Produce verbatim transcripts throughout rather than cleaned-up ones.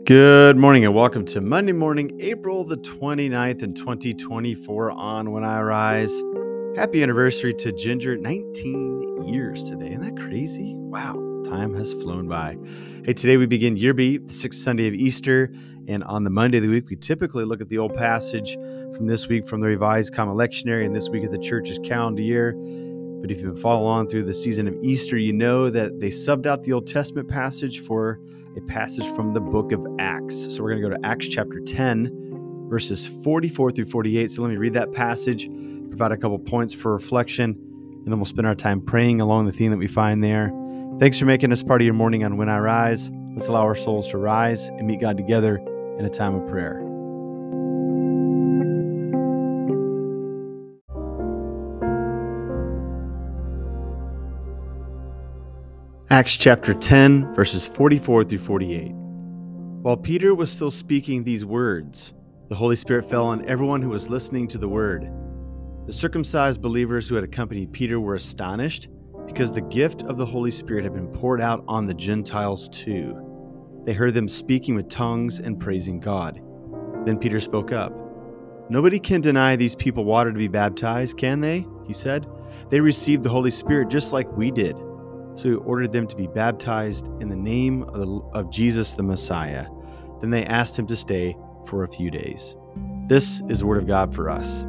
Good morning and welcome to Monday morning, April the twenty-ninth in twenty twenty-four on When I Rise. Happy anniversary to Ginger, nineteen years today. Isn't that crazy? Wow, time has flown by. Hey, today we begin Year B, the sixth Sunday of Easter, and on the Monday of the week, we typically look at the old passage from this week from the Revised Common Lectionary and this week of the church's calendar year. But if you've been following along through the season of Easter, you know that they subbed out the Old Testament passage for a passage from the book of Acts. So we're going to go to Acts chapter ten, verses forty-four through forty-eight. So let me read that passage, provide a couple points for reflection, and then we'll spend our time praying along the theme that we find there. Thanks for making us part of your morning on When I Rise. Let's allow our souls to rise and meet God together in a time of prayer. Acts chapter ten, verses forty-four through forty-eight. While Peter was still speaking these words, the Holy Spirit fell on everyone who was listening to the word. The circumcised believers who had accompanied Peter were astonished because the gift of the Holy Spirit had been poured out on the Gentiles too. They heard them speaking with tongues and praising God. Then Peter spoke up. "Nobody can deny these people water to be baptized, can they?" he said. "They received the Holy Spirit just like we did." So he ordered them to be baptized in the name of, the, of Jesus the Messiah. Then they asked him to stay for a few days. This is the word of God for us.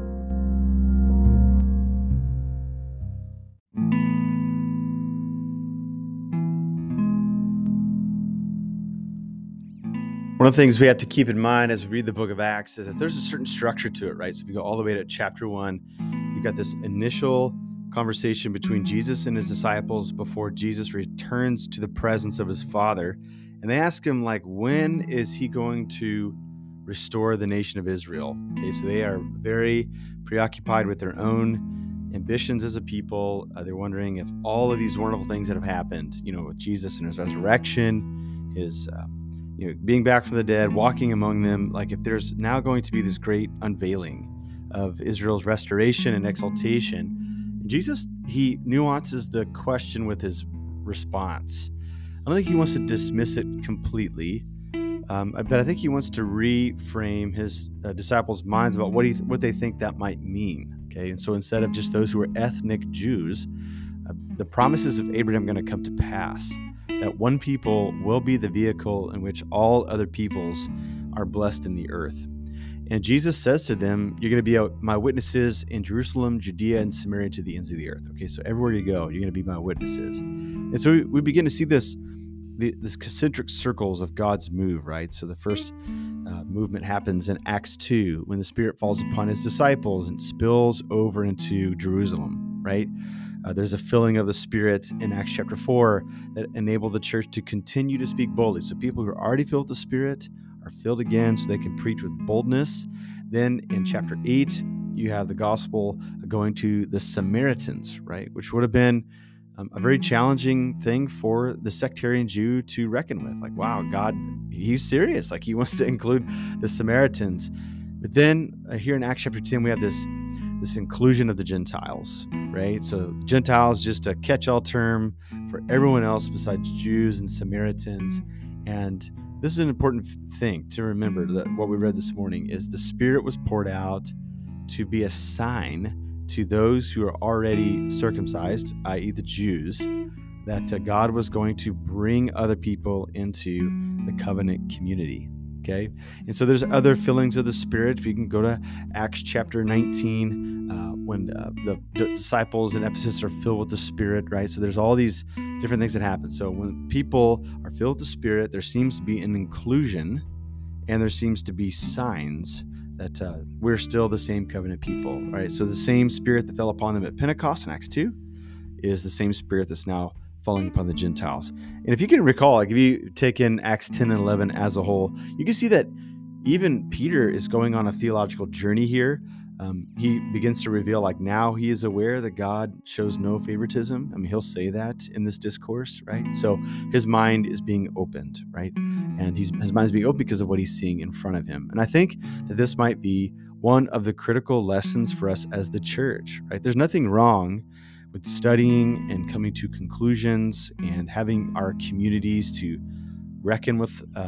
One of the things we have to keep in mind as we read the book of Acts is that there's a certain structure to it, right? So if you go all the way to chapter one, you've got this initial conversation between Jesus and his disciples before Jesus returns to the presence of his Father. And they ask him, like, when is he going to restore the nation of Israel? Okay, so they are very preoccupied with their own ambitions as a people. Uh, they're wondering if all of these wonderful things that have happened, you know, with Jesus and his resurrection, his uh, you know, being back from the dead, walking among them, like if there's now going to be this great unveiling of Israel's restoration and exaltation. Jesus, he nuances the question with his response. I don't think he wants to dismiss it completely, um, but I think he wants to reframe his uh, disciples' minds about what he what they think that might mean. Okay, and so instead of just those who are ethnic Jews, uh, the promises of Abraham are going to come to pass. That one people will be the vehicle in which all other peoples are blessed in the earth. And Jesus says to them, you're going to be my witnesses in Jerusalem, Judea, and Samaria to the ends of the earth. Okay, so everywhere you go, you're going to be my witnesses. And so we, we begin to see this, the, this concentric circles of God's move, right? So the first uh, movement happens in Acts two, when the Spirit falls upon his disciples and spills over into Jerusalem, right? Uh, there's a filling of the Spirit in Acts chapter four that enabled the church to continue to speak boldly. So people who are already filled with the Spirit are filled again so they can preach with boldness. Then in chapter eight, you have the gospel going to the Samaritans, right? Which would have been um, a very challenging thing for the sectarian Jew to reckon with. Like, wow, God, he's serious. Like he wants to include the Samaritans. But then uh, here in Acts chapter ten, we have this, this inclusion of the Gentiles, right? So Gentiles, just a catch-all term for everyone else besides Jews and Samaritans. And this is an important thing to remember, that what we read this morning is the Spirit was poured out to be a sign to those who are already circumcised, that is the Jews, that uh, God was going to bring other people into the covenant community. Okay, and so there's other fillings of the Spirit. We can go to Acts chapter nineteen uh, when uh, the, the disciples in Ephesus are filled with the Spirit, right? So there's all these different things that happen. So when people are filled with the Spirit, there seems to be an inclusion, and there seems to be signs that uh, we're still the same covenant people, right? So the same Spirit that fell upon them at Pentecost in Acts two is the same Spirit that's now falling upon the Gentiles. And if you can recall, like if you take in Acts ten and eleven as a whole, you can see that even Peter is going on a theological journey here. Um, he begins to reveal, like, now he is aware that God shows no favoritism. I mean, he'll say that in this discourse, right? So his mind is being opened, right? And he's, his mind is being opened because of what he's seeing in front of him. And I think that this might be one of the critical lessons for us as the church, right? There's nothing wrong with studying and coming to conclusions and having our communities to reckon with uh,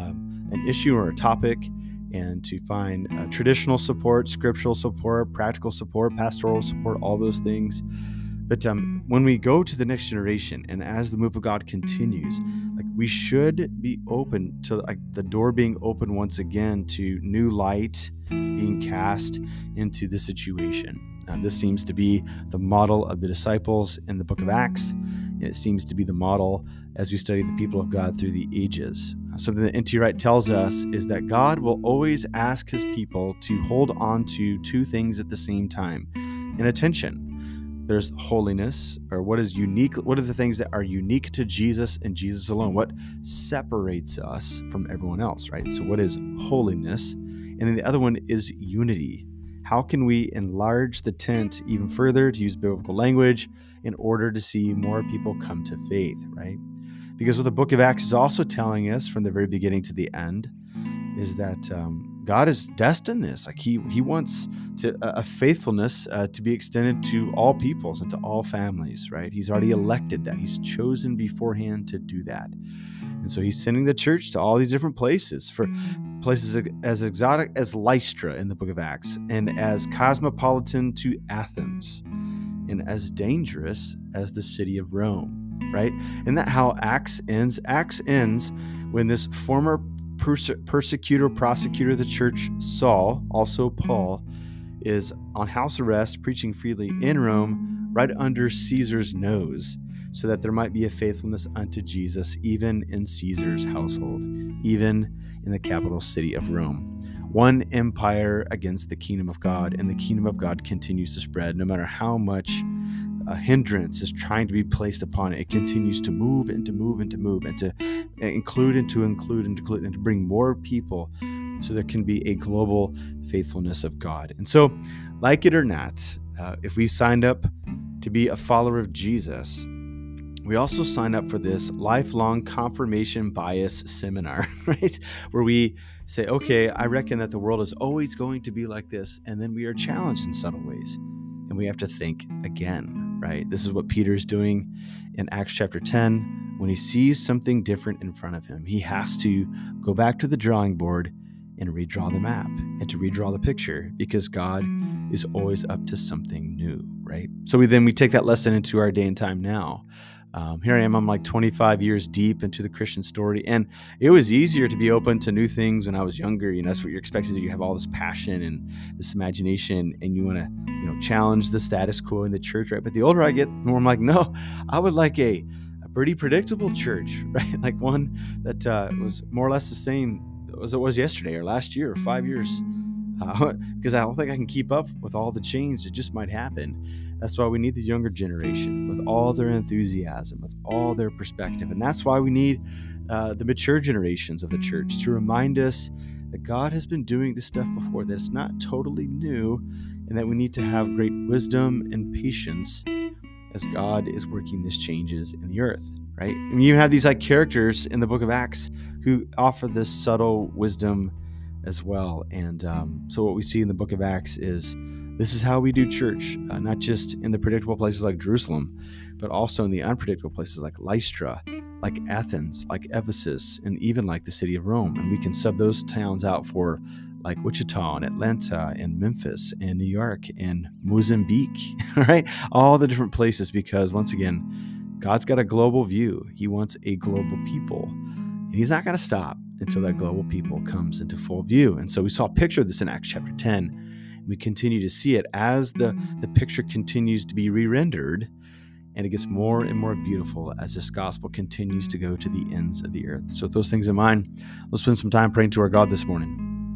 an issue or a topic and to find uh, traditional support, scriptural support, practical support, pastoral support, all those things. But um, when we go to the next generation, and as the move of God continues, like we should be open to like the door being open once again to new light being cast into the situation. Uh, this seems to be the model of the disciples in the book of Acts. And it seems to be the model as we study the people of God through the ages. Uh, something that N T Wright tells us is that God will always ask his people to hold on to two things at the same time in attention. There's holiness, or what is unique. What are the things that are unique to Jesus and Jesus alone? What separates us from everyone else, right? So what is holiness? And then the other one is unity. How can we enlarge the tent even further, to use biblical language, in order to see more people come to faith, right? Because what the book of Acts is also telling us from the very beginning to the end is that um, God has destined this. Like he he wants to a faithfulness uh, to be extended to all peoples and to all families, right? He's already elected that. He's chosen beforehand to do that. And so he's sending the church to all these different places, for places as exotic as Lystra in the book of Acts, and as cosmopolitan to Athens, and as dangerous as the city of Rome, right? Isn't that how Acts ends? Acts ends when this former perse- persecutor, prosecutor of the church, Saul, also Paul, is on house arrest, preaching freely in Rome, right under Caesar's nose, so that there might be a faithfulness unto Jesus, even in Caesar's household, even in the capital city of Rome. One empire against the kingdom of God, and the kingdom of God continues to spread. No matter how much a hindrance is trying to be placed upon it, it continues to move and to move and to move and to include and to include and to include and to bring more people, so there can be a global faithfulness of God. And so, like it or not, uh, if we signed up to be a follower of Jesus, we also sign up for this lifelong confirmation bias seminar, right? Where we say, okay, I reckon that the world is always going to be like this. And then we are challenged in subtle ways. And we have to think again, right? This is what Peter is doing in Acts chapter ten. When he sees something different in front of him, he has to go back to the drawing board and redraw the map and to redraw the picture, because God is always up to something new, right? So we then we take that lesson into our day and time now. Um, here I am, I'm like twenty-five years deep into the Christian story, and it was easier to be open to new things when I was younger. You know, that's what you're expected to do. You have all this passion and this imagination, and you want to, you know, challenge the status quo in the church, right? But the older I get, the more I'm like, no, I would like a, a pretty predictable church, right? Like one that uh, was more or less the same as it was yesterday or last year or five years, uh, because I don't think I can keep up with all the change that just might happen. That's why we need the younger generation with all their enthusiasm, with all their perspective. And that's why we need uh, the mature generations of the church to remind us that God has been doing this stuff before, that it's not totally new, and that we need to have great wisdom and patience as God is working these changes in the earth, right? And you have these like characters in the book of Acts who offer this subtle wisdom as well. And um, so what we see in the book of Acts is this is how we do church, uh, not just in the predictable places like Jerusalem, but also in the unpredictable places like Lystra, like Athens, like Ephesus, and even like the city of Rome. And we can sub those towns out for like Wichita and Atlanta and Memphis and New York and Mozambique, right? All the different places, because once again, God's got a global view. He wants a global people, and he's not going to stop until that global people comes into full view. And so we saw a picture of this in Acts chapter ten. We continue to see it as the, the picture continues to be re-rendered, and it gets more and more beautiful as this gospel continues to go to the ends of the earth. So with those things in mind, let's spend some time praying to our God this morning.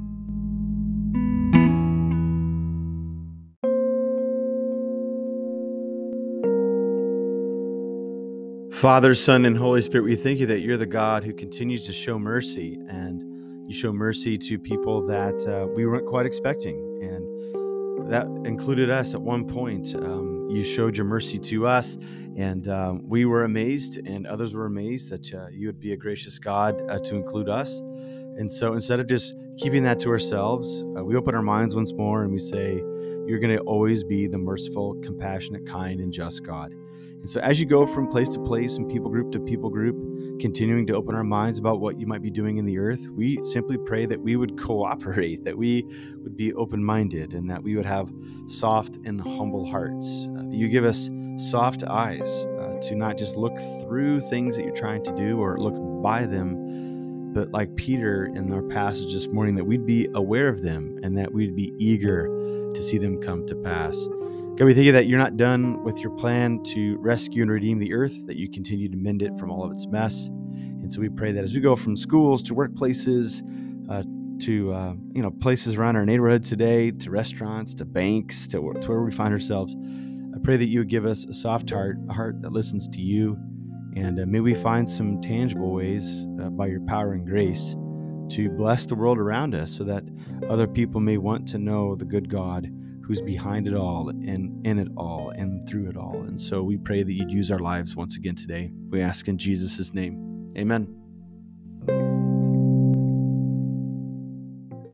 Father, Son, and Holy Spirit, we thank you that you're the God who continues to show mercy, and you show mercy to people that uh, we weren't quite expecting. And that included us at one point. Um, you showed your mercy to us, and um, we were amazed, and others were amazed that uh, you would be a gracious God uh, to include us. And so instead of just keeping that to ourselves, uh, we open our minds once more and we say, you're going to always be the merciful, compassionate, kind, and just God. And so as you go from place to place and people group to people group, continuing to open our minds about what you might be doing in the earth, we simply pray that we would cooperate, that we would be open-minded, and that we would have soft and humble hearts. Uh, that you give us soft eyes uh, to not just look through things that you're trying to do or look by them, but like Peter in our passage this morning, that we'd be aware of them and that we'd be eager to see them come to pass. God, we thank you that you're not done with your plan to rescue and redeem the earth, that you continue to mend it from all of its mess. And so we pray that as we go from schools to workplaces, uh, to uh, you know places around our neighborhood today, to restaurants, to banks, to, to where we find ourselves, I pray that you would give us a soft heart, a heart that listens to you, and uh, may we find some tangible ways uh, by your power and grace to bless the world around us, so that other people may want to know the good God who's behind it all and in it all and through it all. And so we pray that you'd use our lives once again today. We ask in Jesus' name. Amen.